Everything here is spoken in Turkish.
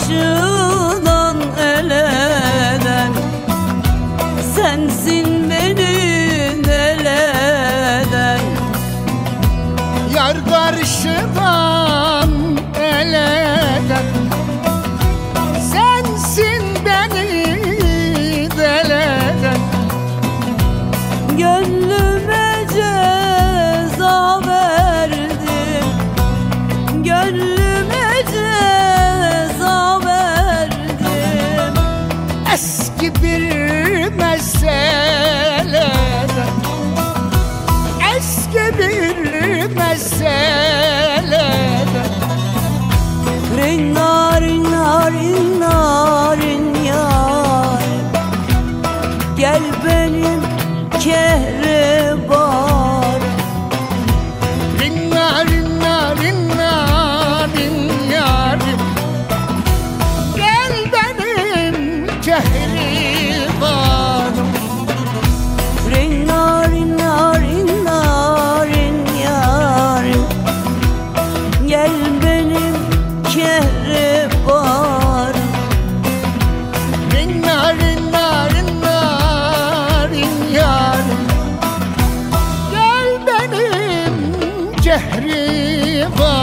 karşıdan eleden, sensin beni neleden. Yar karşıdan eleden, sensin beni deleden. Gönlüme ceza verdin, gönlüme ceza verdin. Eski bir meseleden, eski bir meseleden. Rinnarin narin narin yarim, gel benim kehribar. Rinnarin narin narin yarim, gel benim kehribarım. Rinnarin narin narin yarim, gel benim kehribarım. Rinnarin narin narin yarim, gel benim kehribarım.